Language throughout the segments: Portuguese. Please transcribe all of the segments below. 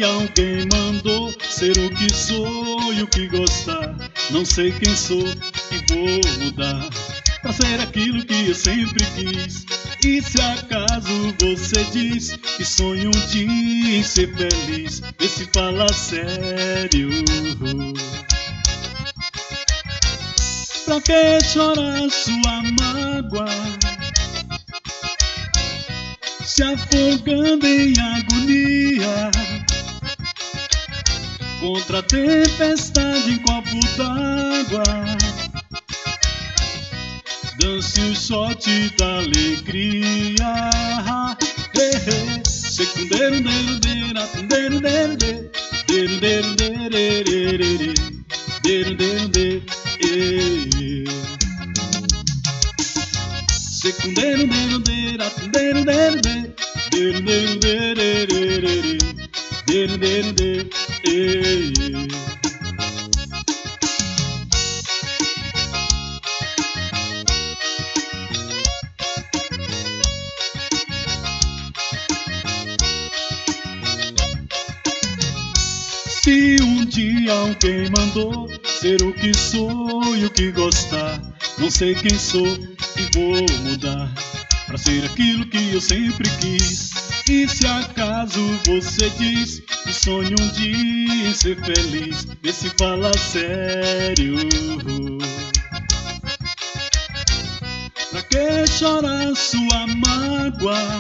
dia alguém mandou ser o que sou e o que gostar. Não sei quem sou e vou mudar pra ser aquilo que eu sempre quis. E se acaso você diz que sonha um dia em ser feliz, vê se fala sério. Pra que chorar sua mágoa, se afogando em agonia, contra a tempestade em copo d'água? Dance o shot da alegria. Secundeiro, deiro, deira, deiro, deiro, deiro, deiro, deiro, deiro, deiro, deiro, deiro. Secundeiro, deiro, deira, deiro, deiro, deiro, deiro, deiro, deiro, deiro, deiro. Se um dia alguém mandou ser o que sou e o que gostar, não sei quem sou e vou mudar pra ser aquilo que eu sempre quis. E se acaso você diz que sonha um dia em ser feliz, vê se fala sério. Pra que chorar sua mágoa,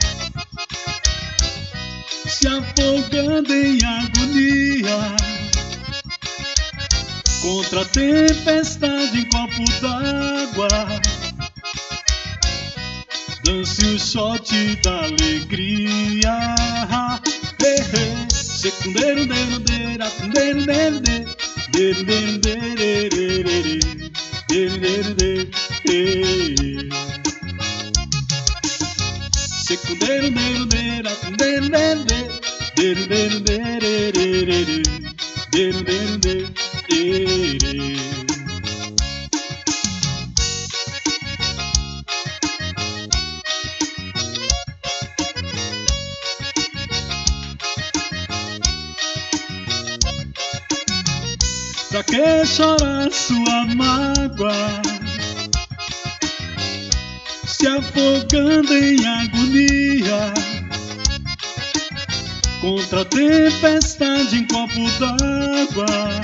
se afogando em agonia, contra a tempestade em copo d'água? Dance o shot da alegria. Secundeiro, deiro, deira, deiro, deiro, deiro, deiro, deiro, deiro, deiro, deiro. Secundeiro, deiro, deira, deiro, deiro, deiro, deiro, deiro, deiro, deiro, deiro. Pra que chorar sua mágoa, se afogando em agonia, contra a tempestade em copo d'água?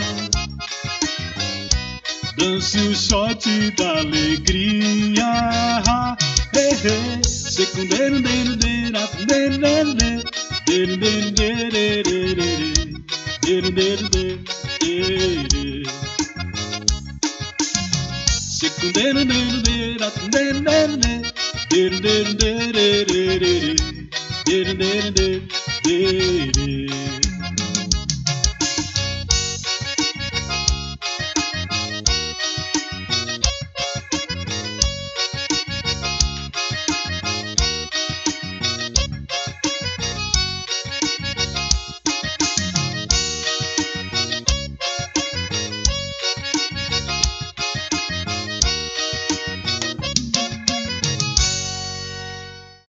Dance o shot da alegria. Secundeiro, deiro, deira, deiro, deiro, deiro, deiro, deiro, deiro, deiro, deiro. Secundeiro, deiro, deira, deiro, deiro, deiro, deiro, deiro, deiro, deiro, deiro, deiro.